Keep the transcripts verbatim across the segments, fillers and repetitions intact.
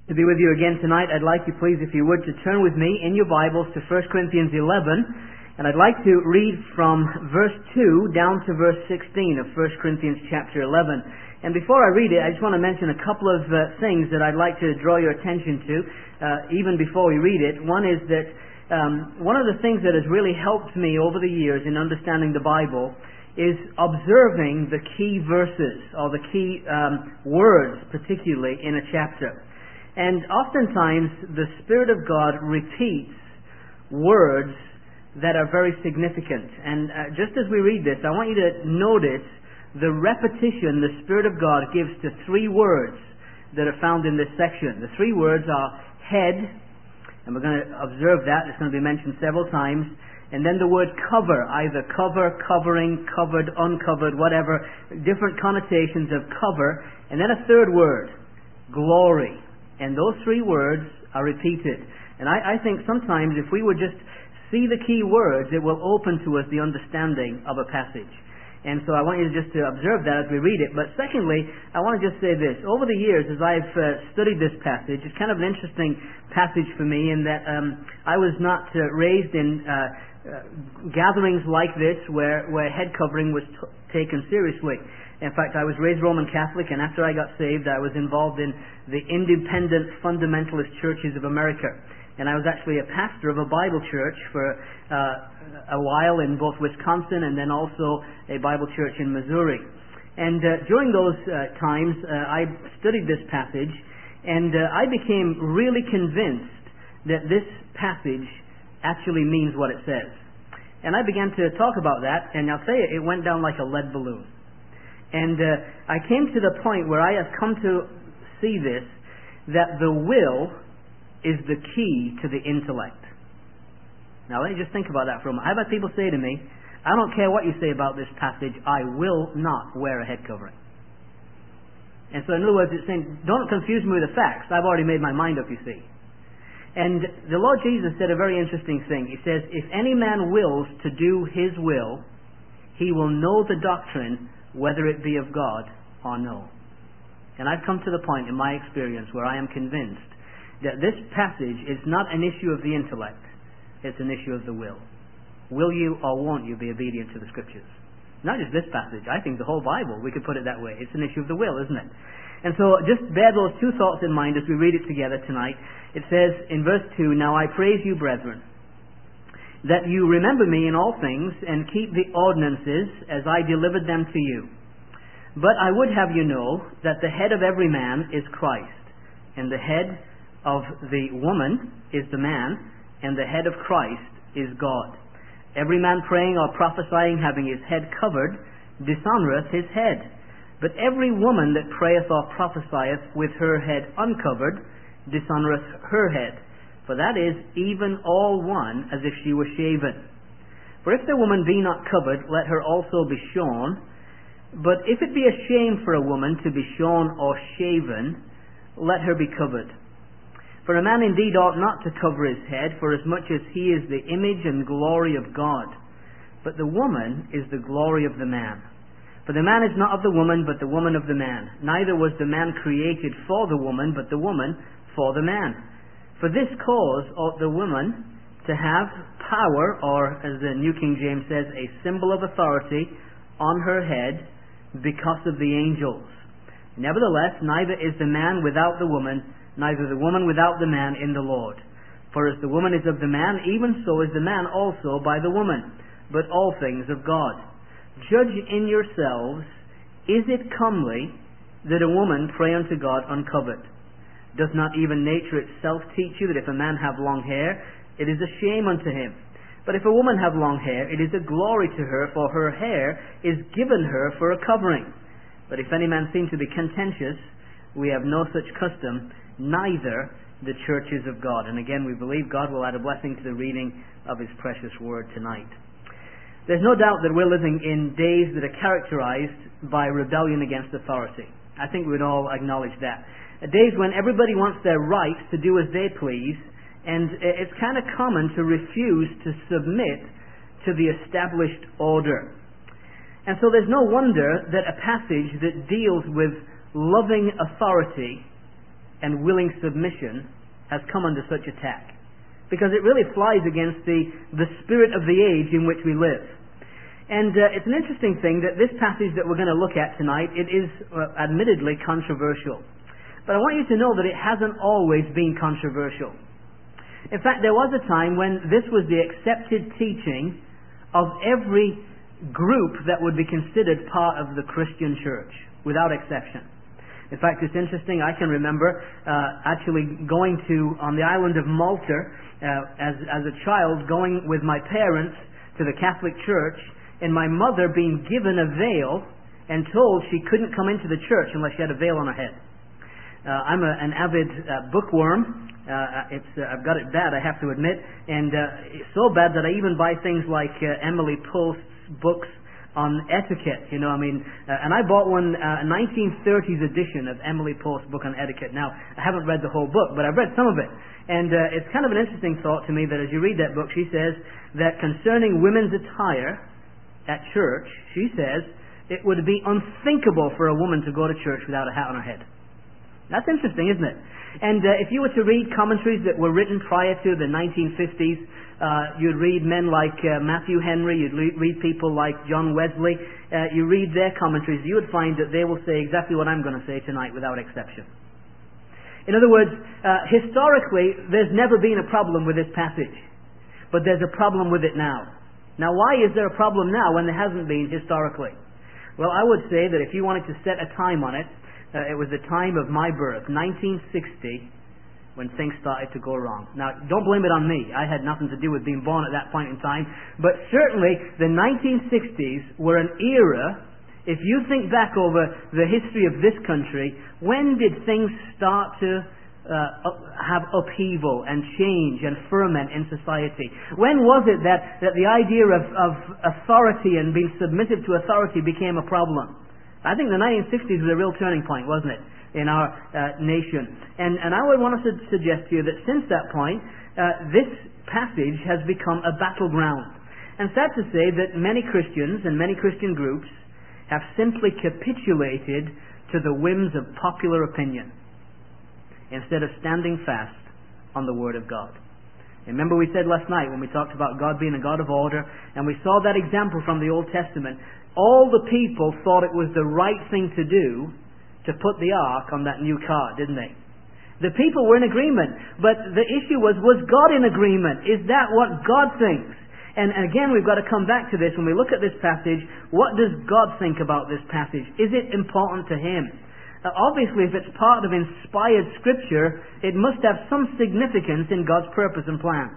To be with you again tonight, I'd like you, please, if you would, to turn with me in your Bibles to First Corinthians eleven, and I'd like to read from verse two down to verse sixteen of First Corinthians chapter eleven. And before I read it, I just want to mention a couple of uh, things that I'd like to draw your attention to, uh, even before we read it. One is that um, one of the things that has really helped me over the years in understanding the Bible is observing the key verses, or the key um, words, particularly in a chapter. And oftentimes, the Spirit of God repeats words that are very significant. And uh, just as we read this, I want you to notice the repetition the Spirit of God gives to three words that are found in this section. The three words are head, and we're going to observe that. It's going to be mentioned several times. And then the word cover, either cover, covering, covered, uncovered, whatever, different connotations of cover. And then a third word, glory. And those three words are repeated. And I, I think sometimes if we would just see the key words, it will open to us the understanding of a passage. And so I want you just to observe that as we read it. But secondly, I want to just say this. Over the years, as I've uh, studied this passage, it's kind of an interesting passage for me in that um, I was not uh, raised in uh, uh, gatherings like this where, where head covering was t- taken seriously. In fact, I was raised Roman Catholic, and after I got saved, I was involved in the independent fundamentalist churches of America. And I was actually a pastor of a Bible church for uh, a while in both Wisconsin and then also a Bible church in Missouri. And uh, during those uh, times, uh, I studied this passage, and uh, I became really convinced that this passage actually means what it says. And I began to talk about that, and I'll tell you, it went down like a lead balloon. And uh, I came to the point where I have come to see this, that the will is the key to the intellect. Now let me just think about that for a moment. I've had people say to me, I don't care what you say about this passage, I will not wear a head covering. And so in other words, it's saying, don't confuse me with the facts. I've already made my mind up, you see. And the Lord Jesus said a very interesting thing. He says, if any man wills to do his will, he will know the doctrine whether it be of God or no. And I've come to the point in my experience where I am convinced that this passage is not an issue of the intellect, it's an issue of the will. Will you or won't you be obedient to the Scriptures? Not just this passage, I think the whole Bible, we could put it that way. It's an issue of the will, isn't it? And so just bear those two thoughts in mind as we read it together tonight. It says in verse two, now I praise you, brethren, that you remember me in all things, and keep the ordinances as I delivered them to you. But I would have you know that the head of every man is Christ, and the head of the woman is the man, and the head of Christ is God. Every man praying or prophesying, having his head covered, dishonoureth his head. But every woman that prayeth or prophesieth with her head uncovered, dishonoureth her head. For that is even all one, as if she were shaven. For if the woman be not covered, let her also be shorn. But if it be a shame for a woman to be shorn or shaven, let her be covered. For a man indeed ought not to cover his head, for as much as he is the image and glory of God. But the woman is the glory of the man. For the man is not of the woman, but the woman of the man. Neither was the man created for the woman, but the woman for the man. For this cause ought the woman to have power, or as the New King James says, a symbol of authority on her head because of the angels. Nevertheless, neither is the man without the woman, neither the woman without the man in the Lord. For as the woman is of the man, even so is the man also by the woman, but all things of God. Judge in yourselves, is it comely that a woman pray unto God uncovered? Does not even nature itself teach you that if a man have long hair, it is a shame unto him? But if a woman have long hair, it is a glory to her, for her hair is given her for a covering. But if any man seem to be contentious, we have no such custom, neither the churches of God. And again, we believe God will add a blessing to the reading of His precious Word tonight. There's no doubt that we're living in days that are characterized by rebellion against authority. I think we'd all acknowledge that. Days when everybody wants their rights to do as they please, and it's kind of common to refuse to submit to the established order. And so there's no wonder that a passage that deals with loving authority and willing submission has come under such attack. Because it really flies against the, the spirit of the age in which we live. And uh, it's an interesting thing that this passage that we're going to look at tonight, it is uh, admittedly controversial. But I want you to know that it hasn't always been controversial. In fact, there was a time when this was the accepted teaching of every group that would be considered part of the Christian church, without exception. In fact, it's interesting, I can remember uh, actually going to, on the island of Malta, uh, as, as a child, going with my parents to the Catholic Church, and my mother being given a veil and told she couldn't come into the church unless she had a veil on her head. Uh, I'm a, an avid uh, bookworm. Uh, it's uh, I've got it bad, I have to admit, and uh, it's so bad that I even buy things like uh, Emily Post's books on etiquette. You know, I mean, uh, and I bought one, uh, a nineteen thirties edition of Emily Post's book on etiquette. Now, I haven't read the whole book, but I've read some of it, and uh, it's kind of an interesting thought to me that as you read that book, she says that concerning women's attire at church, she says, it would be unthinkable for a woman to go to church without a hat on her head. That's interesting, isn't it? And uh, if you were to read commentaries that were written prior to the nineteen fifties, uh, you'd read men like uh, Matthew Henry, you'd le- read people like John Wesley, uh, you read their commentaries, you would find that they will say exactly what I'm going to say tonight without exception. In other words, uh, historically, there's never been a problem with this passage, but there's a problem with it now. Now, why is there a problem now when there hasn't been historically? Well, I would say that if you wanted to set a time on it, uh, it was the time of my birth, nineteen sixty, when things started to go wrong. Now, don't blame it on me. I had nothing to do with being born at that point in time. But certainly, the nineteen sixties were an era, if you think back over the history of this country, when did things start to Uh, have upheaval and change and ferment in society? When was it that, that the idea of, of authority and being submissive to authority became a problem? I think the nineteen sixties was a real turning point, wasn't it, in our uh, nation? And, and I would want to suggest to you that since that point, uh, this passage has become a battleground. And sad to say that many Christians and many Christian groups have simply capitulated to the whims of popular opinion, instead of standing fast on the Word of God. Remember we said last night when we talked about God being a God of order, and we saw that example from the Old Testament, all the people thought it was the right thing to do to put the ark on that new car, didn't they? The people were in agreement, but the issue was, was God in agreement? Is that what God thinks? And again, we've got to come back to this. When we look at this passage, what does God think about this passage? Is it important to Him? Uh, obviously, if it's part of inspired Scripture, it must have some significance in God's purpose and plan.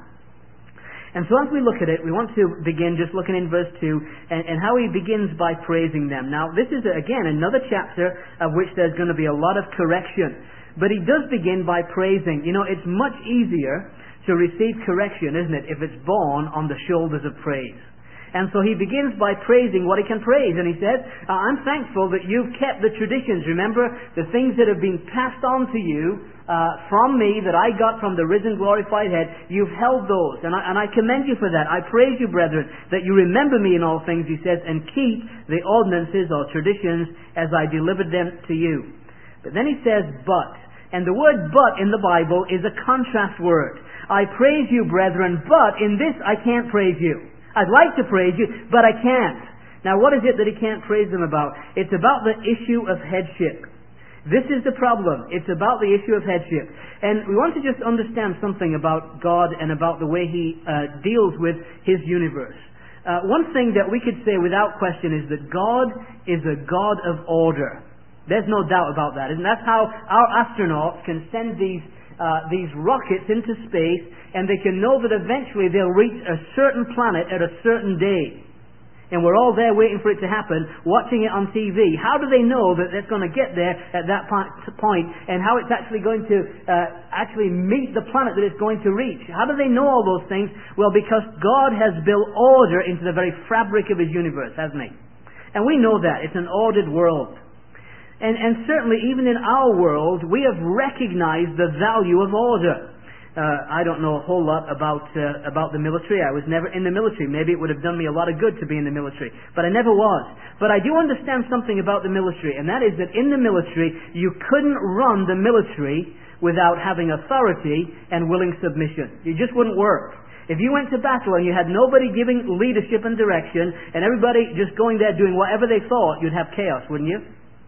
And so as we look at it, we want to begin just looking in verse two, and, and how he begins by praising them. Now, this is, again, another chapter of which there's going to be a lot of correction. But he does begin by praising. You know, it's much easier to receive correction, isn't it, if it's borne on the shoulders of praise. And so he begins by praising what he can praise. And he says, I'm thankful that you've kept the traditions. Remember, the things that have been passed on to you uh, from me, that I got from the risen, glorified head, you've held those. And I, and I commend you for that. I praise you, brethren, that you remember me in all things, he says, and keep the ordinances or traditions as I delivered them to you. But then he says, but. And the word but in the Bible is a contrast word. I praise you, brethren, but in this I can't praise you. I'd like to praise you, but I can't. Now, what is it that he can't praise them about? It's about the issue of headship. This is the problem. It's about the issue of headship. And we want to just understand something about God and about the way He uh, deals with His universe. Uh, one thing that we could say without question is that God is a God of order. There's no doubt about that. And that's how our astronauts can send these Uh, these rockets into space, and they can know that eventually they'll reach a certain planet at a certain day. And we're all there waiting for it to happen, watching it on T V. How do they know that it's going to get there at that point, and how it's actually going to uh, actually meet the planet that it's going to reach? How do they know all those things? Well, because God has built order into the very fabric of His universe, hasn't He? And we know that. It's an ordered world. And, and certainly, even in our world, we have recognized the value of order. Uh, I don't know a whole lot about uh, about the military. I was never in the military. Maybe it would have done me a lot of good to be in the military, but I never was. But I do understand something about the military, and that is that in the military, you couldn't run the military without having authority and willing submission. It just wouldn't work. If you went to battle and you had nobody giving leadership and direction, and everybody just going there doing whatever they thought, you'd have chaos, wouldn't you?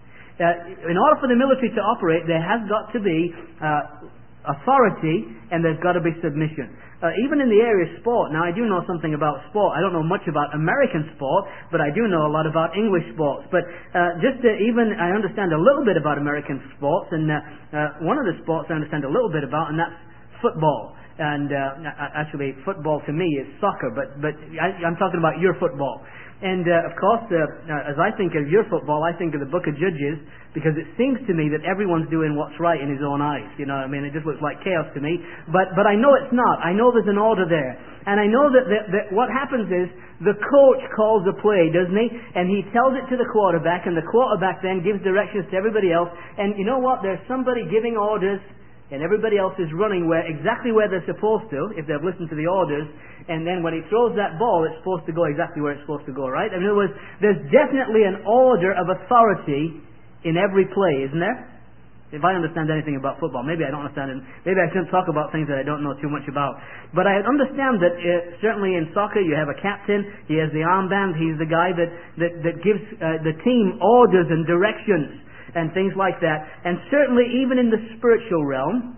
Uh, in order for the military to operate, there has got to be uh, authority, and there's got to be submission. Uh, even in the area of sport, now I do know something about sport. I don't know much about American sport, but I do know a lot about English sports. But uh, just to even, I understand a little bit about American sports, and uh, uh, one of the sports I understand a little bit about, and that's football. And uh, actually, football to me is soccer, but but I, I'm talking about your football. And uh, of course, uh, uh, as I think of your football, I think of the Book of Judges, because it seems to me that everyone's doing what's right in his own eyes. You know what I mean? It just looks like chaos to me. But but I know it's not. I know there's an order there. And I know that, that, that what happens is the coach calls a play, doesn't he? And he tells it to the quarterback, and the quarterback then gives directions to everybody else. And you know what? There's somebody giving orders, and everybody else is running where exactly where they're supposed to, if they've listened to the orders. And then when he throws that ball, it's supposed to go exactly where it's supposed to go, right? In other words, there's definitely an order of authority in every play, isn't there? If I understand anything about football, maybe I don't understand it. Maybe I shouldn't talk about things that I don't know too much about. But I understand that uh, certainly in soccer you have a captain, he has the armband, he's the guy that, that, that gives uh, the team orders and directions and things like that. And certainly even in the spiritual realm,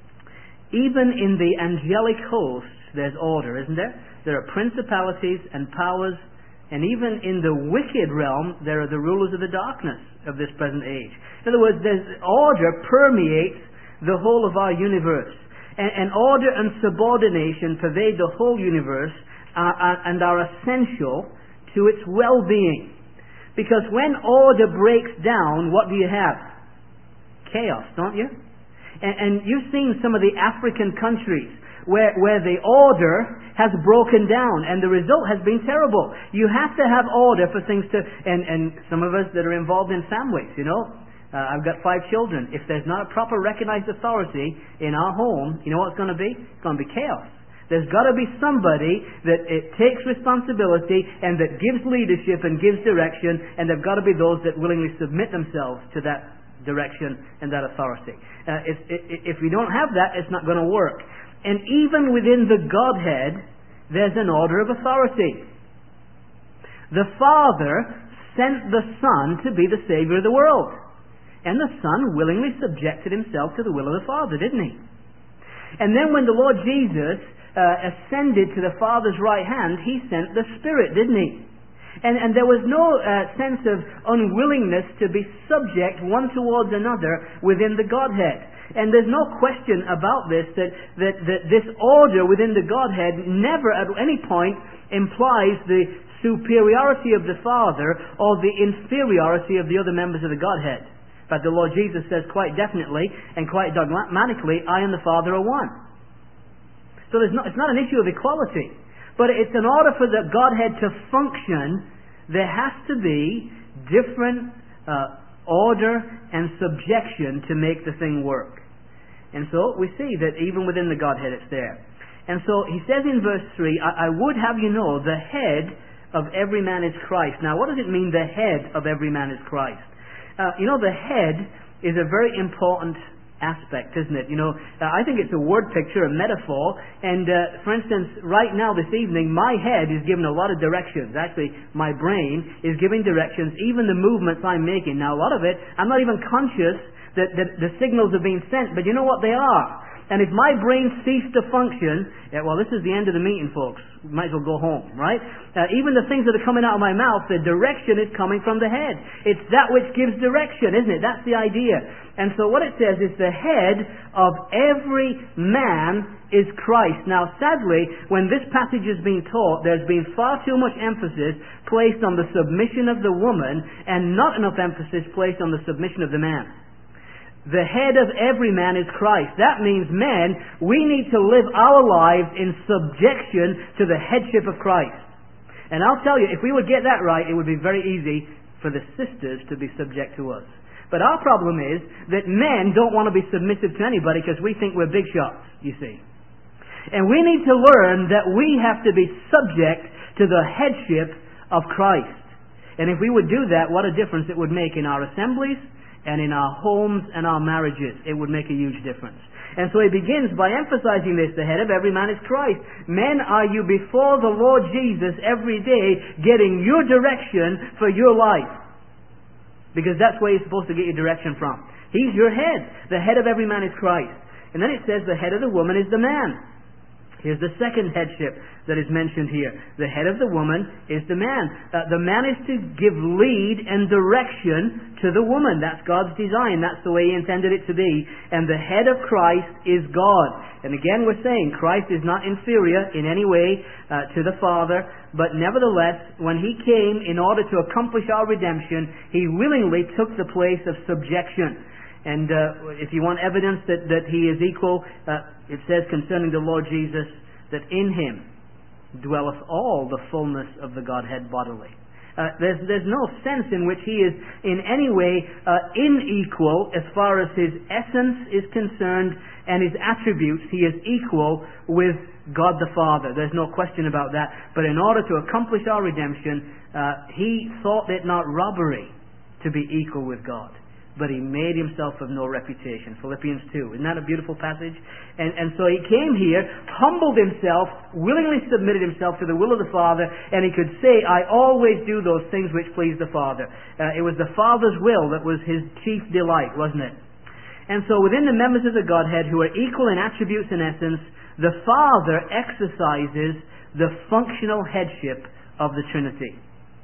even in the angelic hosts, there's order, isn't there? There are principalities and powers, and even in the wicked realm, there are the rulers of the darkness of this present age. In other words, there's order permeates the whole of our universe. And, and order and subordination pervade the whole universe uh, uh, and are essential to its well-being. Because when order breaks down, what do you have? Chaos, don't you? And, and you've seen some of the African countries where, where the order has broken down, and the result has been terrible. You have to have order for things to, and, and some of us that are involved in families, you know, uh, I've got five children. If there's not a proper recognized authority in our home, you know what it's going to be? It's going to be chaos. There's got to be somebody that it takes responsibility and that gives leadership and gives direction, and there've got to be those that willingly submit themselves to that direction and that authority. Uh, if, if, if we don't have that, it's not going to work. And even within the Godhead, there's an order of authority. The Father sent the Son to be the Savior of the world. And the Son willingly subjected himself to the will of the Father, didn't he? And then when the Lord Jesus uh, ascended to the Father's right hand, he sent the Spirit, didn't he? And, and there was no uh, sense of unwillingness to be subject one towards another within the Godhead. And there's no question about this, that, that, that this order within the Godhead never at any point implies the superiority of the Father or the inferiority of the other members of the Godhead. But the Lord Jesus says quite definitely and quite dogmatically, I and the Father are one. So there's not, it's not an issue of equality. But it's in order for the Godhead to function, there has to be different uh, order and subjection to make the thing work. And so we see that even within the Godhead it's there. And so he says in verse three, I, I would have you know the head of every man is Christ. Now what does it mean the head of every man is Christ? Uh, you know, the head is a very important aspect, isn't it? You know, uh, I think it's a word picture, a metaphor. And uh, for instance, right now this evening, my head is giving a lot of directions. Actually, my brain is giving directions, even the movements I'm making. Now, a lot of it, I'm not even conscious that, that the signals are being sent, but you know what they are. And if my brain ceased to function, yeah, well, this is the end of the meeting, folks. We might as well go home, right? Uh, even the things that are coming out of my mouth, the direction is coming from the head. It's that which gives direction, isn't it? That's the idea. And so what it says is the head of every man is Christ. Now, sadly, when this passage is being taught, there's been far too much emphasis placed on the submission of the woman and not enough emphasis placed on the submission of the man. The head of every man is Christ. That means, men, we need to live our lives in subjection to the headship of Christ. And I'll tell you, if we would get that right, it would be very easy for the sisters to be subject to us. But our problem is that men don't want to be submissive to anybody because we think we're big shots, you see. And we need to learn that we have to be subject to the headship of Christ. And if we would do that, what a difference it would make in our assemblies, and in our homes and our marriages, it would make a huge difference. And so he begins by emphasizing this. The head of every man is Christ. Men, are you before the Lord Jesus every day getting your direction for your life? Because that's where you're supposed to get your direction from. He's your head. The head of every man is Christ. And then it says the head of the woman is the man. Here's the second headship that is mentioned here. The head of the woman is the man. Uh, the man is to give lead and direction to the woman. That's God's design. That's the way He intended it to be. And the head of Christ is God. And again we're saying Christ is not inferior in any way uh, to the Father. But nevertheless, when He came in order to accomplish our redemption, He willingly took the place of subjection. And uh, if you want evidence that, that He is equal, uh, it says concerning the Lord Jesus that in Him dwelleth all the fullness of the Godhead bodily. Uh, there's, there's no sense in which He is in any way uh, unequal as far as His essence is concerned and His attributes. He is equal with God the Father. There's no question about that. But in order to accomplish our redemption, uh, He thought it not robbery to be equal with God. But He made Himself of no reputation. Philippians two. Isn't that a beautiful passage? And, and so He came here, humbled Himself, willingly submitted Himself to the will of the Father, and He could say, I always do those things which please the Father. Uh, it was the Father's will that was His chief delight, wasn't it? And so within the members of the Godhead, who are equal in attributes and essence, the Father exercises the functional headship of the Trinity.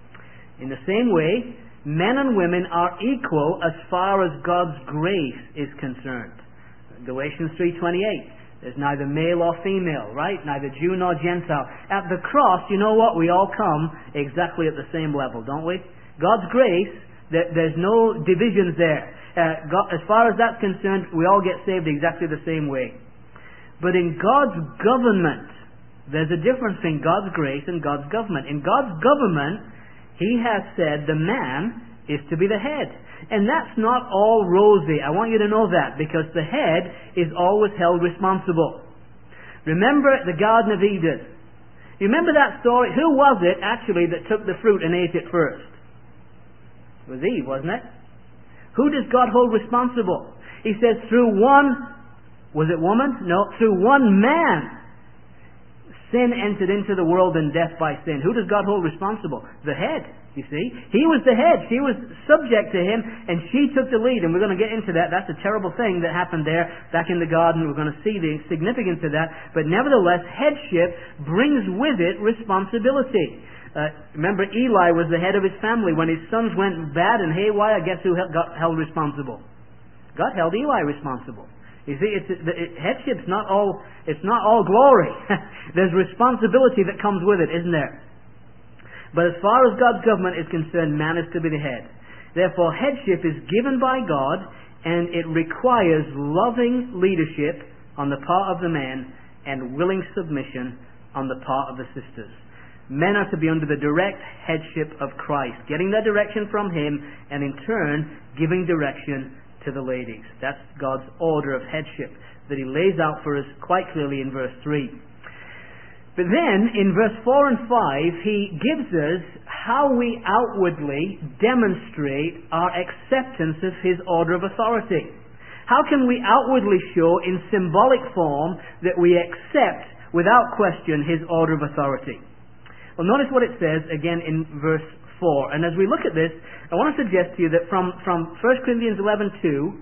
In the same way, men and women are equal as far as God's grace is concerned. Galatians three twenty-eight. There's neither male or female, right? Neither Jew nor Gentile. At the cross, you know what? We all come exactly at the same level, don't we? God's grace, there's no divisions there. Uh, God, as far as that's concerned, we all get saved exactly the same way. But in God's government, there's a difference between God's grace and God's government. In God's government, He has said the man is to be the head. And that's not all rosy. I want you to know that, because the head is always held responsible. Remember the Garden of Eden. You remember that story? Who was it actually that took the fruit and ate it first? It was Eve, wasn't it? Who does God hold responsible? He says through one, was it woman? No, through one man sin entered into the world, and death by sin. Who does God hold responsible? The head, you see. He was the head. She was subject to Him, and she took the lead. And we're going to get into that. That's a terrible thing that happened there back in the garden. We're going to see the significance of that. But nevertheless, headship brings with it responsibility. Uh, remember, Eli was the head of his family. When his sons went bad and haywire, guess who got held responsible? God held Eli responsible. You see, it's, it, headship's not all, it's not all glory. There's responsibility that comes with it, isn't there? But as far as God's government is concerned, man is to be the head. Therefore, headship is given by God, and it requires loving leadership on the part of the man and willing submission on the part of the sisters. Men are to be under the direct headship of Christ, getting their direction from Him, and in turn, giving direction to the ladies. That's God's order of headship that He lays out for us quite clearly in verse three. But then, in verse four and five, He gives us how we outwardly demonstrate our acceptance of His order of authority. How can we outwardly show in symbolic form that we accept without question His order of authority? Well, notice what it says again in verse four. And as we look at this, I want to suggest to you that from, from First Corinthians eleven two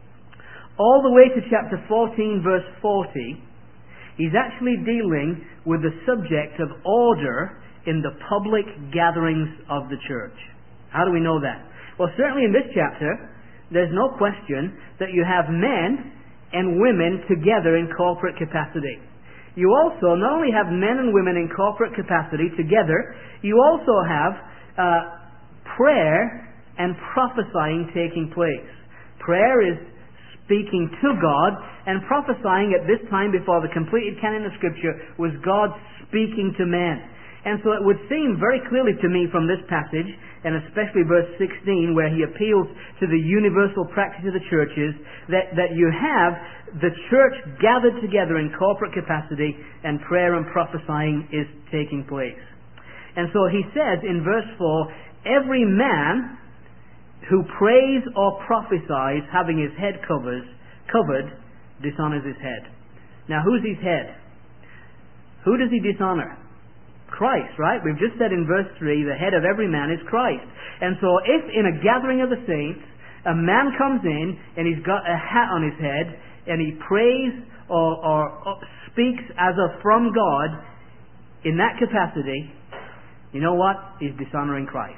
all the way to chapter fourteen, verse forty, he's actually dealing with the subject of order in the public gatherings of the church. How do we know that? Well, certainly in this chapter, there's no question that you have men and women together in corporate capacity. You also not only have men and women in corporate capacity together, you also have uh, prayer and prophesying taking place. Prayer is speaking to God, and prophesying at this time before the completed canon of Scripture was God speaking to men. And so it would seem very clearly to me from this passage, and especially verse sixteen, where he appeals to the universal practice of the churches, that, that you have the church gathered together in corporate capacity, and prayer and prophesying is taking place. And so he says in verse four, every man who prays or prophesies having his head covers, covered dishonors his head. Now, who's his head? Who does he dishonor? Christ, right? We've just said in verse three, the head of every man is Christ. And so if in a gathering of the saints, a man comes in and he's got a hat on his head and he prays or, or, or speaks as of from God in that capacity, you know what? He's dishonoring Christ.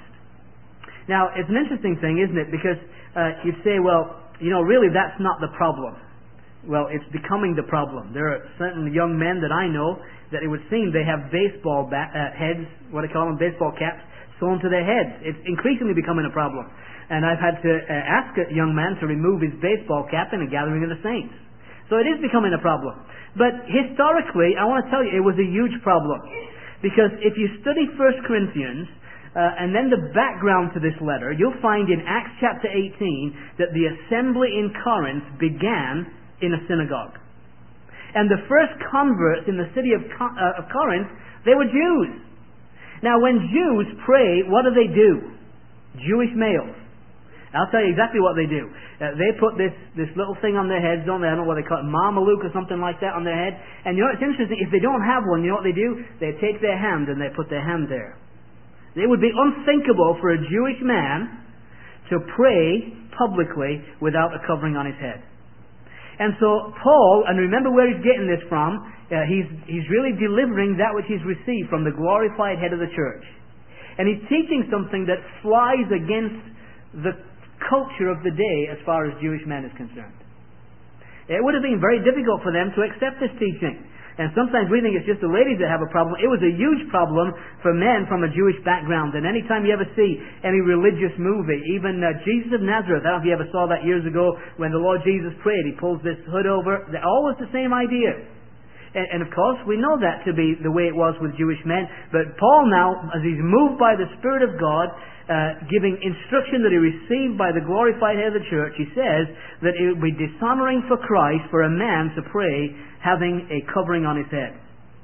Now, it's an interesting thing, isn't it? Because uh, you'd say, well, you know, really that's not the problem. Well, it's becoming the problem. There are certain young men that I know that it would seem they have baseball bat, uh, heads, what I call them, baseball caps, sewn to their heads. It's increasingly becoming a problem. And I've had to uh, ask a young man to remove his baseball cap in a gathering of the saints. So it is becoming a problem. But historically, I want to tell you, it was a huge problem. Because if you study First Corinthians, uh, and then the background to this letter, you'll find in Acts chapter eighteen that the assembly in Corinth began in a synagogue. And the first converts in the city of, Cor- uh, of Corinth, they were Jews. Now when Jews pray, what do they do? Jewish males. I'll tell you exactly what they do. Uh, they put this, this little thing on their heads, don't they? I don't know what they call it, marmaluke or something like that on their head. And you know, it's interesting, if they don't have one, you know what they do? They take their hand and they put their hand there. It would be unthinkable for a Jewish man to pray publicly without a covering on his head. And so Paul, and remember where he's getting this from, uh, he's, he's really delivering that which he's received from the glorified head of the church. And he's teaching something that flies against the culture of the day as far as Jewish men is concerned. It would have been very difficult for them to accept this teaching. And sometimes we think it's just the ladies that have a problem. It was a huge problem for men from a Jewish background. And anytime you ever see any religious movie, even uh, Jesus of Nazareth, I don't know if you ever saw that years ago when the Lord Jesus prayed, he pulls this hood over. They're always the same idea. And, and of course, we know that to be the way it was with Jewish men. But Paul now, as he's moved by the Spirit of God, uh, giving instruction that he received by the glorified head of the church, he says that it would be dishonoring for Christ for a man to pray having a covering on his head.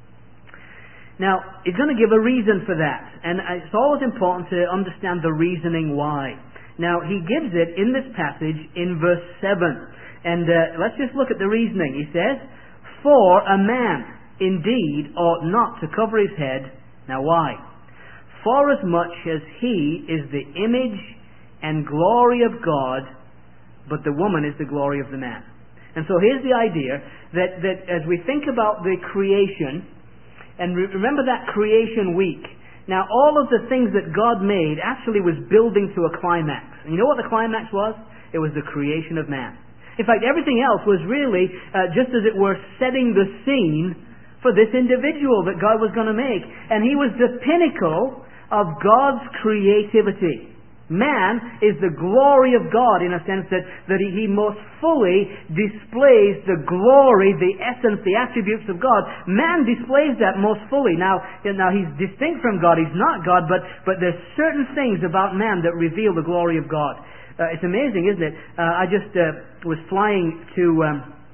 Now, he's going to give a reason for that. And it's always important to understand the reasoning why. Now, he gives it in this passage in verse seven. And uh, let's just look at the reasoning. He says, "For a man indeed ought not to cover his head." Now, why? "For as much as he is the image and glory of God, but the woman is the glory of the man." And so here's the idea that, that as we think about the creation, and re- remember that creation week. Now all of the things that God made actually was building to a climax. And you know what the climax was? It was the creation of man. In fact, everything else was really, uh, just as it were, setting the scene for this individual that God was going to make. And he was the pinnacle of God's creativity. Man is the glory of God in a sense that, that he, he most fully displays the glory, the essence, the attributes of God. Man displays that most fully. Now, now he's distinct from God. He's not God, but, but there's certain things about man that reveal the glory of God. Uh, it's amazing, isn't it? Uh, I just uh, was flying to um,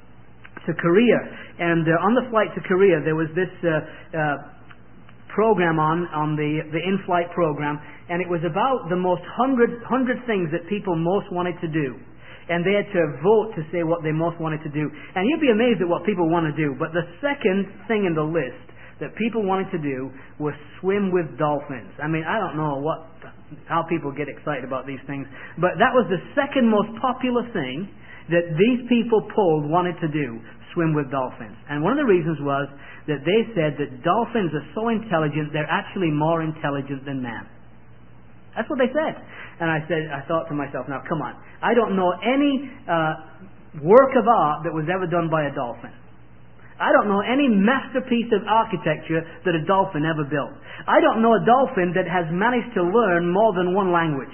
to Korea, and uh, on the flight to Korea there was this uh, uh, program on, on the, the in-flight program, and it was about the most hundred, hundred things that people most wanted to do. And they had to vote to say what they most wanted to do. And you'd be amazed at what people want to do. But the second thing in the list that people wanted to do was swim with dolphins. I mean, I don't know what how people get excited about these things. But that was the second most popular thing that these people polled wanted to do, swim with dolphins. And one of the reasons was that they said that dolphins are so intelligent, they're actually more intelligent than man. That's what they said. And I said, I thought to myself, now come on. I don't know any uh, work of art that was ever done by a dolphin. I don't know any masterpiece of architecture that a dolphin ever built. I don't know a dolphin that has managed to learn more than one language.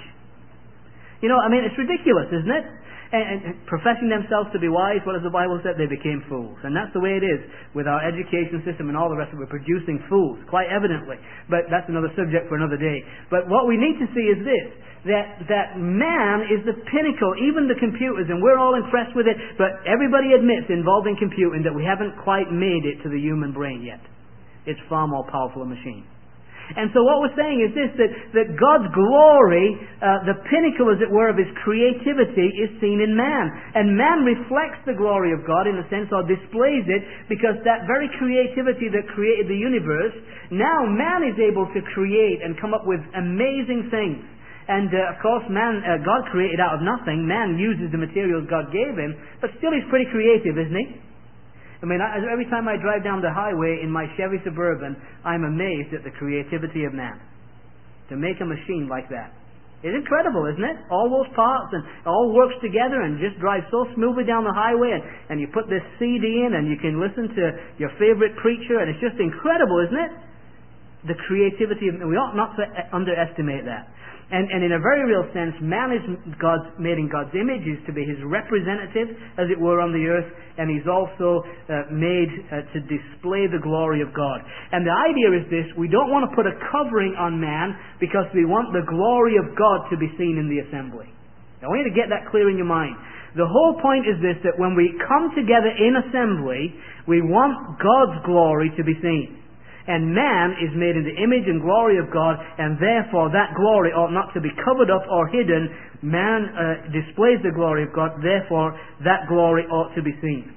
You know, I mean, it's ridiculous, isn't it? And, and professing themselves to be wise, what does the Bible say? They became fools. And that's the way it is with our education system and all the rest of it. We're producing fools, quite evidently. But that's another subject for another day. But what we need to see is this, that, that man is the pinnacle, even the computers, and we're all impressed with it, but everybody admits involving computing that we haven't quite made it to the human brain yet. It's far more powerful a machine. And so what we're saying is this, that, that God's glory, uh, the pinnacle, as it were, of His creativity is seen in man. And man reflects the glory of God, in a sense, or displays it, because that very creativity that created the universe, now man is able to create and come up with amazing things. And uh, of course, man, uh, God created out of nothing. Man uses the materials God gave him, but still he's pretty creative, isn't he? I mean, I, every time I drive down the highway in my Chevy Suburban, I'm amazed at the creativity of man. To make a machine like that. It's incredible, isn't it? All those parts, and it all works together and just drives so smoothly down the highway, and, and you put this C D in and you can listen to your favorite preacher, and it's just incredible, isn't it? The creativity of, we ought not to underestimate that. And, and in a very real sense, man is God's, made in God's image, is to be His representative, as it were, on the earth, and He's also uh, made uh, to display the glory of God. And the idea is this: we don't want to put a covering on man because we want the glory of God to be seen in the assembly. Now, I want you to get that clear in your mind. The whole point is this: that when we come together in assembly, we want God's glory to be seen. And man is made in the image and glory of God, and therefore that glory ought not to be covered up or hidden. Man uh, displays the glory of God, therefore that glory ought to be seen.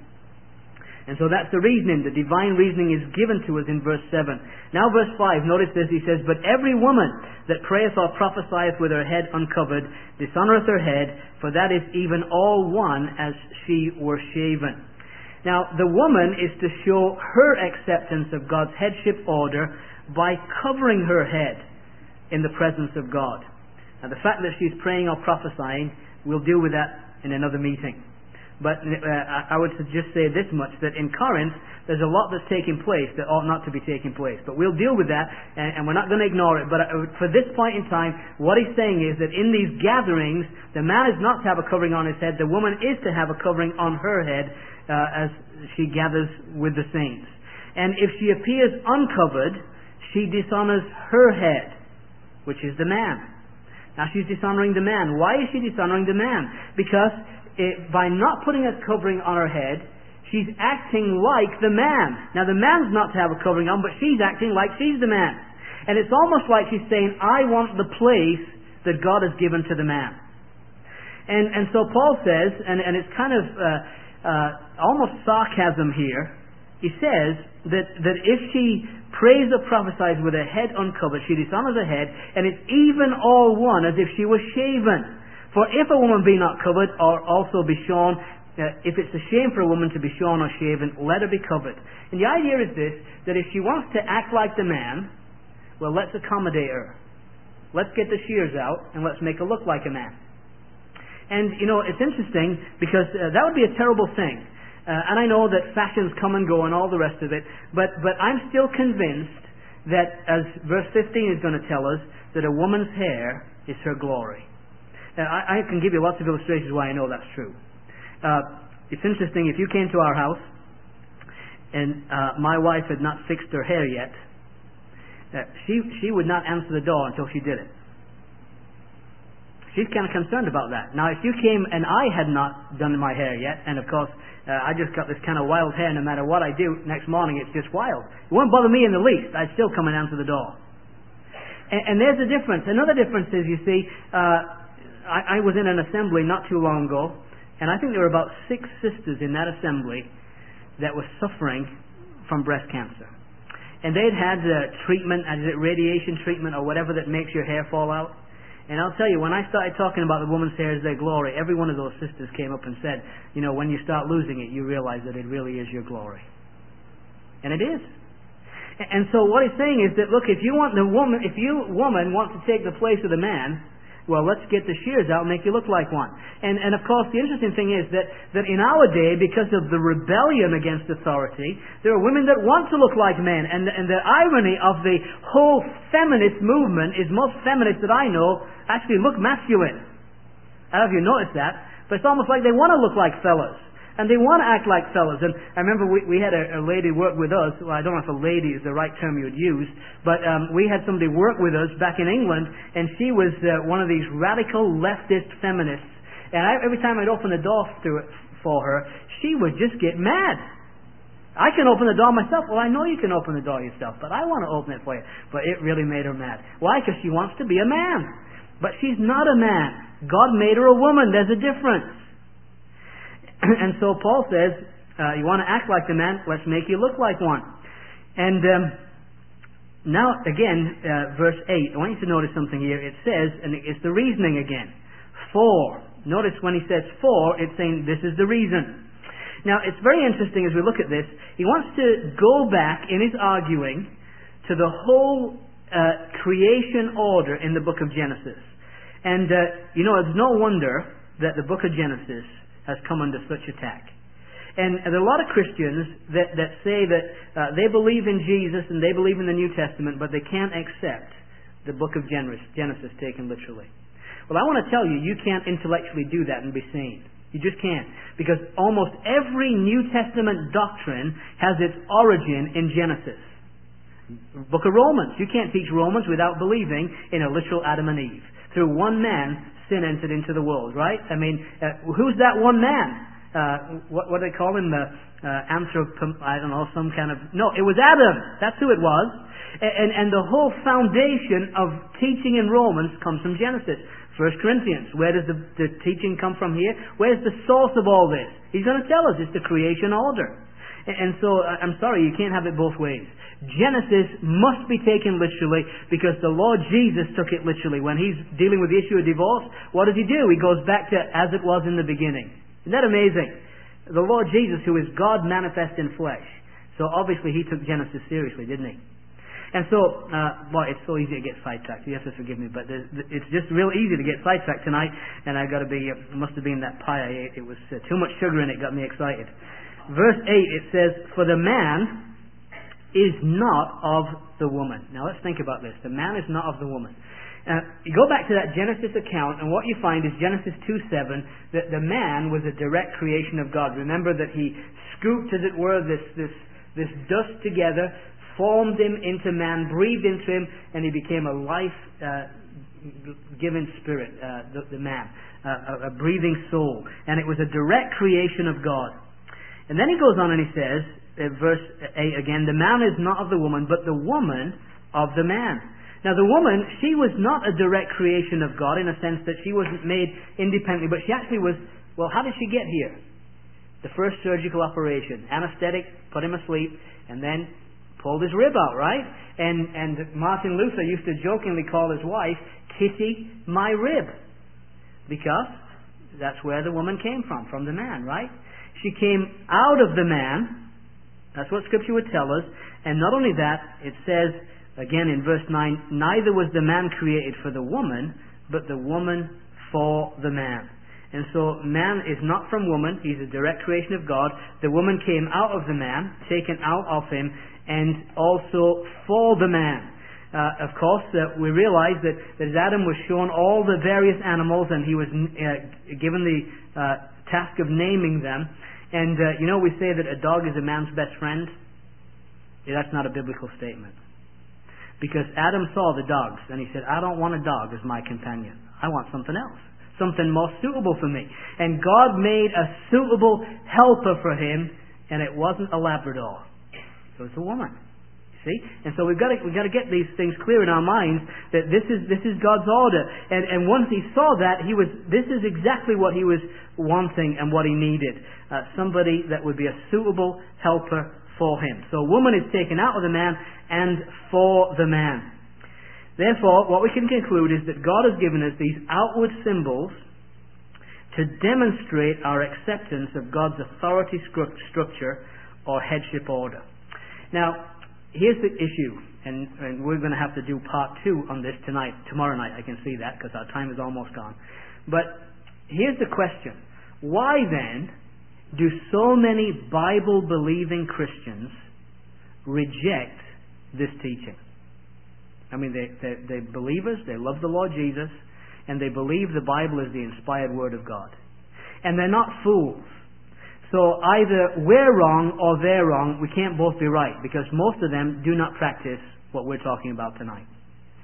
And so that's the reasoning. The divine reasoning is given to us in verse seven. Now verse five, notice this, he says, "But every woman that prayeth or prophesieth with her head uncovered dishonoureth her head, for that is even all one as she were shaven." Now, the woman is to show her acceptance of God's headship order by covering her head in the presence of God. Now, the fact that she's praying or prophesying, we'll deal with that in another meeting. But uh, I would just say this much, that in Corinth, there's a lot that's taking place that ought not to be taking place. But we'll deal with that, and, and we're not going to ignore it. But for this point in time, what he's saying is that in these gatherings, the man is not to have a covering on his head. The woman is to have a covering on her head uh, as she gathers with the saints. And if she appears uncovered, she dishonors her head, which is the man. Now she's dishonoring the man. Why is she dishonoring the man? Because It, by not putting a covering on her head, she's acting like the man. Now the man's not to have a covering on, but she's acting like she's the man. And it's almost like she's saying, I want the place that God has given to the man. And and so Paul says, and, and it's kind of uh, uh, almost sarcasm here, he says that, that if she prays or prophesies with her head uncovered, she dishonors her head, and it's even all one as if she was shaven. For if a woman be not covered, or also be shorn, uh, if it's a shame for a woman to be shorn or shaven, let her be covered. And the idea is this, that if she wants to act like the man, well, let's accommodate her. Let's get the shears out, and let's make her look like a man. And, you know, it's interesting, because uh, that would be a terrible thing. Uh, and I know that fashions come and go and all the rest of it, but, but I'm still convinced that, as verse fifteen is going to tell us, that a woman's hair is her glory. Uh, I, I can give you lots of illustrations why I know that's true. Uh, it's interesting, if you came to our house and uh, my wife had not fixed her hair yet, uh, she she would not answer the door until she did it. She's kind of concerned about that. Now, if you came and I had not done my hair yet, and of course uh, I just got this kind of wild hair, no matter what I do, next morning it's just wild. It won't bother me in the least. I'd still come and answer the door. And, and there's a difference. Another difference is, you see, uh, I, I was in an assembly not too long ago, and I think there were about six sisters in that assembly that were suffering from breast cancer. And they'd had uh, treatment, is it radiation treatment or whatever that makes your hair fall out. And I'll tell you, when I started talking about the woman's hair as their glory, every one of those sisters came up and said, you know, when you start losing it, you realize that it really is your glory. And it is. And so what he's saying is that, look, if you want the woman, if you woman wants to take the place of the man, well, let's get the shears out and make you look like one. And, and of course, the interesting thing is that, that in our day, because of the rebellion against authority, there are women that want to look like men. And, and the irony of the whole feminist movement is most feminists that I know actually look masculine. I don't know if you noticed that, but it's almost like they want to look like fellas. And they want to act like fellas. And I remember we, we had a, a lady work with us. Well, I don't know if a lady is the right term you would use, but um, we had somebody work with us back in England, and she was uh, one of these radical leftist feminists. And I, every time I'd open the door to it for her, she would just get mad. I can open the door myself. Well, I know you can open the door yourself, but I want to open it for you. But it really made her mad. Why? Because she wants to be a man. But she's not a man. God made her a woman. There's a difference. And so Paul says, uh, you want to act like the man, let's make you look like one. And um, now, again, uh, verse eight. I want you to notice something here. It says, and it's the reasoning again. For. Notice when he says for, it's saying this is the reason. Now, it's very interesting as we look at this. He wants to go back in his arguing to the whole uh, creation order in the book of Genesis. And, uh, you know, it's no wonder that the book of Genesis has come under such attack. And there are a lot of Christians that, that say that uh, they believe in Jesus and they believe in the New Testament, but they can't accept the book of Genesis, Genesis taken literally. Well, I want to tell you, you can't intellectually do that and be sane. You just can't. Because almost every New Testament doctrine has its origin in Genesis. Book of Romans. You can't teach Romans without believing in a literal Adam and Eve. Through one man, sin entered into the world, right? I mean, uh, who's that one man? Uh, what, what do they call him? Uh, uh, anthropom... I don't know, some kind of... No, it was Adam. That's who it was. And, and, and the whole foundation of teaching in Romans comes from Genesis. First Corinthians, where does the, the teaching come from here? Where's the source of all this? He's going to tell us it's the creation order. And, and so, I'm sorry, you can't have it both ways. Genesis must be taken literally because the Lord Jesus took it literally. When He's dealing with the issue of divorce, what does He do? He goes back to as it was in the beginning. Isn't that amazing? The Lord Jesus, who is God manifest in flesh. So obviously He took Genesis seriously, didn't He? And so, uh, boy, it's so easy to get sidetracked. You have to forgive me, but it's just real easy to get sidetracked tonight. And I got to be, it must have been that pie I ate. It was uh, too much sugar in it, got me excited. Verse eight, it says, "For the man is not of the woman." Now let's think about this. The man is not of the woman. Uh, you go back to that Genesis account, and what you find is Genesis two seven, that the man was a direct creation of God. Remember that He scooped, as it were, this this this dust together, formed him into man, breathed into him, and he became a life-giving uh, spirit, uh, the, the man, uh, a, a breathing soul. And it was a direct creation of God. And then he goes on and he says, uh, verse eight again, "The man is not of the woman, but the woman of the man." Now the woman, she was not a direct creation of God in a sense that she wasn't made independently, but she actually was, well, how did she get here? The first surgical operation, anesthetic, put him asleep, and then pulled his rib out, right? And and Martin Luther used to jokingly call his wife, "Kitty, my rib," because that's where the woman came from, from the man, right? She came out of the man. That's what Scripture would tell us. And not only that, it says, again in verse nine, "Neither was the man created for the woman, but the woman for the man." And so man is not from woman. He's a direct creation of God. The woman came out of the man, taken out of him, and also for the man. Uh, of course, uh, we realize that, that Adam was shown all the various animals, and he was uh, given the uh, task of naming them. And, uh, you know, we say that a dog is a man's best friend. Yeah, that's not a biblical statement. Because Adam saw the dogs, and he said, "I don't want a dog as my companion. I want something else. Something more suitable for me." And God made a suitable helper for him, and it wasn't a Labrador. So it's a woman. See? And so we've got to we've got to get these things clear in our minds that this is this is God's order. And and once he saw that, he was this is exactly what he was wanting and what he needed. Uh, somebody that would be a suitable helper for him. So a woman is taken out of the man and for the man. Therefore, what we can conclude is that God has given us these outward symbols to demonstrate our acceptance of God's authority structure or headship order. Now, here's the issue, and, and we're going to have to do part two on this tonight, tomorrow night. I can see that because our time is almost gone. But here's the question. Why then do so many Bible-believing Christians reject this teaching? I mean, they, they, they're believers, they love the Lord Jesus, and they believe the Bible is the inspired Word of God. And they're not fools. So either we're wrong or they're wrong. We can't both be right, because most of them do not practice what we're talking about tonight.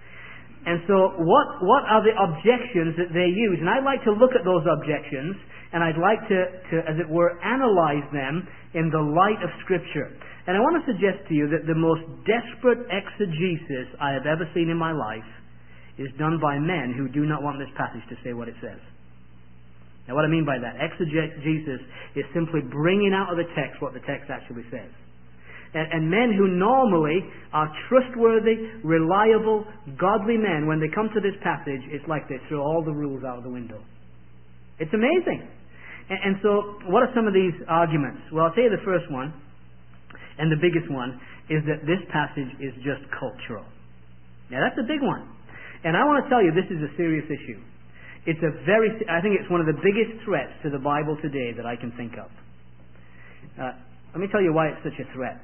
And so what, what are the objections that they use? And I'd like to look at those objections and I'd like to, to, as it were, analyze them in the light of Scripture. And I want to suggest to you that the most desperate exegesis I have ever seen in my life is done by men who do not want this passage to say what it says. Now, what I mean by that, exegesis is simply bringing out of the text what the text actually says. And, and men who normally are trustworthy, reliable, godly men, when they come to this passage, it's like they throw all the rules out of the window. It's amazing. And, and so, what are some of these arguments? Well, I'll tell you the first one, and the biggest one, is that this passage is just cultural. Now, that's a big one. And I want to tell you, this is a serious issue. It's a very, I think it's one of the biggest threats to the Bible today that I can think of. Uh, let me tell you why it's such a threat.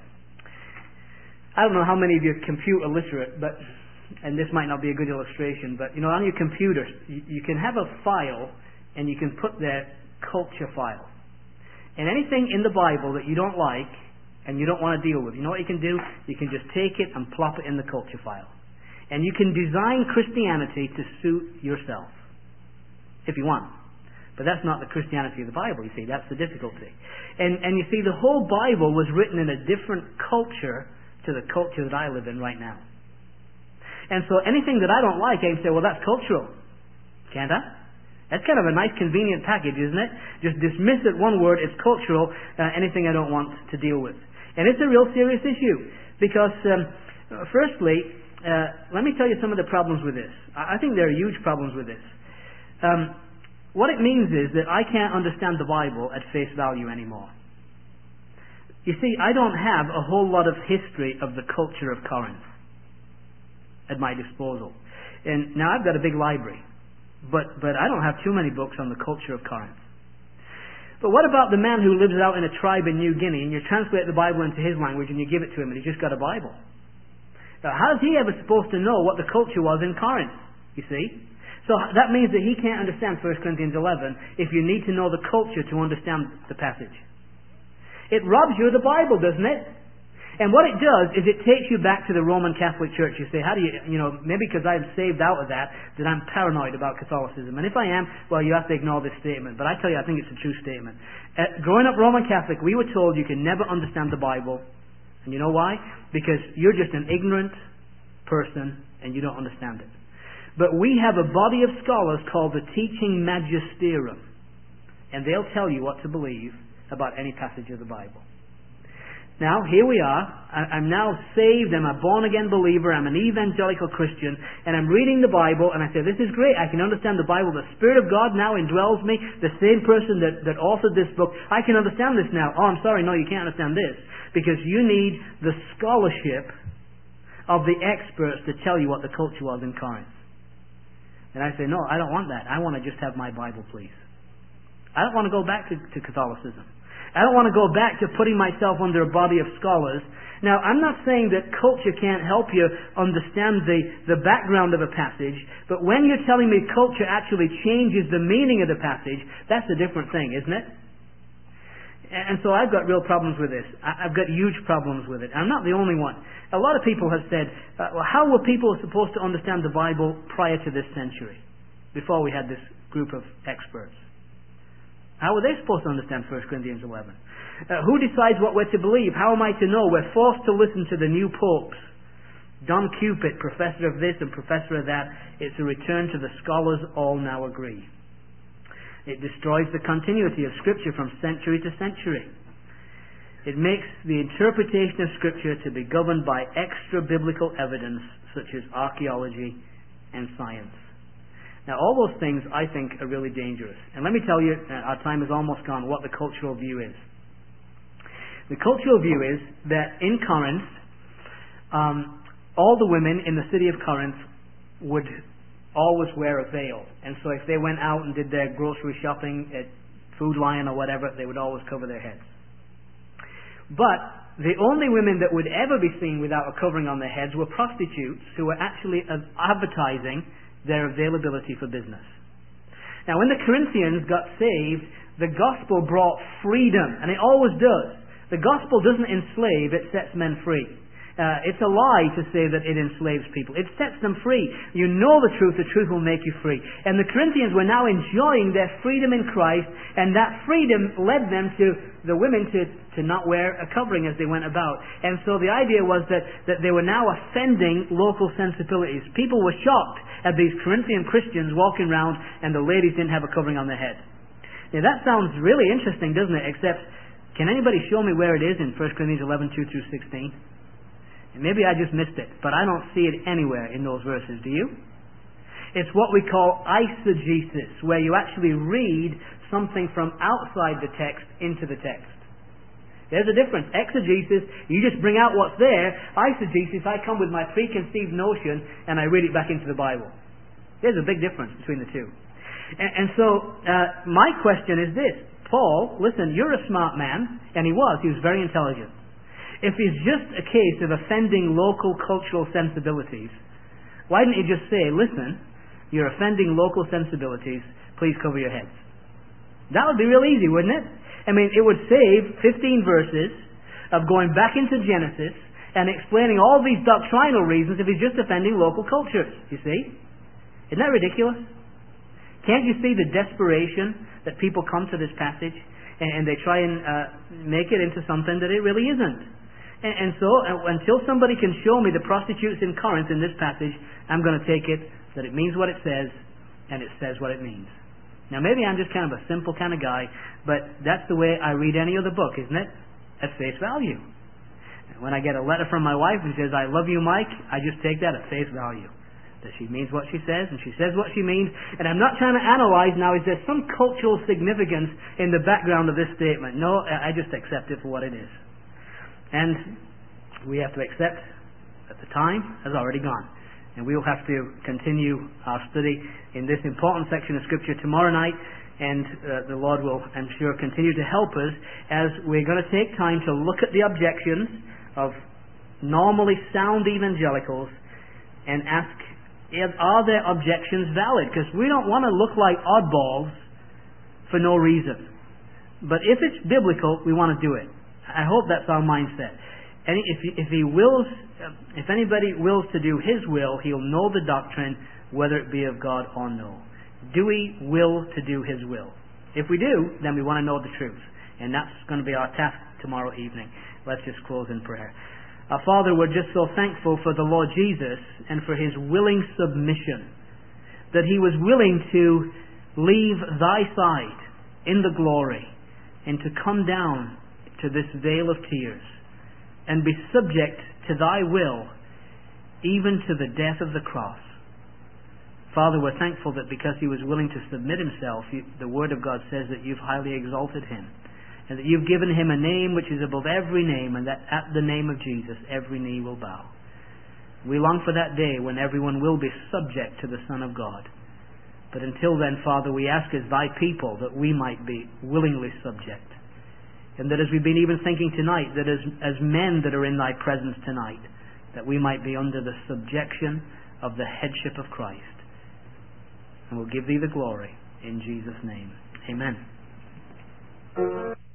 I don't know how many of you are computer literate, but, and this might not be a good illustration, but you know, on your computer, you, you can have a file, and you can put there culture file. And anything in the Bible that you don't like, and you don't want to deal with, you know what you can do? You can just take it and plop it in the culture file. And you can design Christianity to suit yourself, if you want. But that's not the Christianity of the Bible, you see. That's the difficulty. And, and you see, the whole Bible was written in a different culture to the culture that I live in right now. And so anything that I don't like, I can say, well, that's cultural. Can't I? That's kind of a nice, convenient package, isn't it? Just dismiss it, one word, it's cultural, uh, anything I don't want to deal with. And it's a real serious issue. Because, um, firstly, uh, let me tell you some of the problems with this. I, I think there are huge problems with this. Um, what it means is that I can't understand the Bible at face value anymore. You see, I don't have a whole lot of history of the culture of Corinth at my disposal. And now I've got a big library, but, but I don't have too many books on the culture of Corinth. But what about the man who lives out in a tribe in New Guinea, and you translate the Bible into his language and you give it to him and he's just got a Bible? Now, how's he ever supposed to know what the culture was in Corinth, you see? So that means that he can't understand First Corinthians eleven if you need to know the culture to understand the passage. It robs you of the Bible, doesn't it? And what it does is it takes you back to the Roman Catholic Church. You say, how do you, you know, maybe because I'm saved out of that, that I'm paranoid about Catholicism. And if I am, well, you have to ignore this statement. But I tell you, I think it's a true statement. Uh, growing up Roman Catholic, we were told you can never understand the Bible. And you know why? Because you're just an ignorant person and you don't understand it. But we have a body of scholars called the Teaching Magisterium. And they'll tell you what to believe about any passage of the Bible. Now, here we are. I'm now saved. I'm a born-again believer. I'm an evangelical Christian. And I'm reading the Bible, and I say, this is great. I can understand the Bible. The Spirit of God now indwells me. The same person that, that authored this book. I can understand this now. Oh, I'm sorry. No, you can't understand this. Because you need the scholarship of the experts to tell you what the culture was in Corinth. And I say, no, I don't want that. I want to just have my Bible, please. I don't want to go back to, to Catholicism. I don't want to go back to putting myself under a body of scholars. Now, I'm not saying that culture can't help you understand the, the background of a passage, but when you're telling me culture actually changes the meaning of the passage, that's a different thing, isn't it? And so I've got real problems with this. I've got huge problems with it. I'm not the only one. A lot of people have said, uh, well, how were people supposed to understand the Bible prior to this century, before we had this group of experts? How were they supposed to understand First Corinthians eleven? Uh, who decides what we're to believe? How am I to know? We're forced to listen to the new popes. Don Cupid, professor of this and professor of that. It's a return to the scholars all now agree. It destroys the continuity of Scripture from century to century. It makes the interpretation of Scripture to be governed by extra-biblical evidence such as archaeology and science. Now, all those things, I think, are really dangerous. And let me tell you, uh, our time is almost gone, what the cultural view is. The cultural view is that in Corinth, um, all the women in the city of Corinth would always wear a veil. And so if they went out and did their grocery shopping at Food Lion or whatever, they would always cover their heads. But the only women that would ever be seen without a covering on their heads were prostitutes who were actually advertising their availability for business. Now, when the Corinthians got saved, the gospel brought freedom, and it always does. The gospel doesn't enslave, it sets men free. Uh, it's a lie to say that it enslaves people. It sets them free. You know the truth, the truth will make you free. And the Corinthians were now enjoying their freedom in Christ, and that freedom led them to, the women, to, to not wear a covering as they went about. And so the idea was that, that they were now offending local sensibilities. People were shocked at these Corinthian Christians walking around and the ladies didn't have a covering on their head. Now that sounds really interesting, doesn't it? Except, can anybody show me where it is in First Corinthians eleven, two through sixteen? Maybe I just missed it, but I don't see it anywhere in those verses, do you? It's what we call eisegesis, where you actually read something from outside the text into the text. There's a difference. Exegesis, you just bring out what's there. Eisegesis, I come with my preconceived notion and I read it back into the Bible. There's a big difference between the two. And, and so, uh, my question is this. Paul, listen, you're a smart man, and he was. He was very intelligent. If it's just a case of offending local cultural sensibilities, why didn't he just say, listen, you're offending local sensibilities, please cover your heads? That would be real easy, wouldn't it? I mean, it would save fifteen verses of going back into Genesis and explaining all these doctrinal reasons if he's just offending local cultures, you see? Isn't that ridiculous? Can't you see the desperation that people come to this passage and they try and uh, make it into something that it really isn't? And, and so, uh, until somebody can show me the prostitutes in Corinth in this passage, I'm going to take it that it means what it says, and it says what it means. Now, maybe I'm just kind of a simple kind of guy, but that's the way I read any other book, isn't it? At face value. When I get a letter from my wife who says, I love you, Mike, I just take that at face value. That she means what she says, and she says what she means, and I'm not trying to analyze now, is there some cultural significance in the background of this statement? No, I just accept it for what it is. And we have to accept that the time has already gone. And we will have to continue our study in this important section of Scripture tomorrow night. And uh, the Lord will, I'm sure, continue to help us as we're going to take time to look at the objections of normally sound evangelicals and ask, are their objections valid? Because we don't want to look like oddballs for no reason. But if it's biblical, we want to do it. I hope that's our mindset. And if he, if he wills, if anybody wills to do his will, he'll know the doctrine, whether it be of God or no. Do we will to do his will? If we do, then we want to know the truth. And that's going to be our task tomorrow evening. Let's just close in prayer. Our Father, we're just so thankful for the Lord Jesus and for his willing submission. That he was willing to leave thy side in the glory and to come down to this vale of tears and be subject to thy will, even to the death of the cross. Father, we're thankful that because he was willing to submit himself, you, the Word of God says that you've highly exalted him, and that you've given him a name which is above every name, and that at the name of Jesus every knee will bow. We long for that day when everyone will be subject to the Son of God. But until then, Father, we ask as thy people that we might be willingly subject. And that as we've been even thinking tonight, that as, as men that are in thy presence tonight, that we might be under the subjection of the headship of Christ. And we'll give thee the glory in Jesus' name. Amen.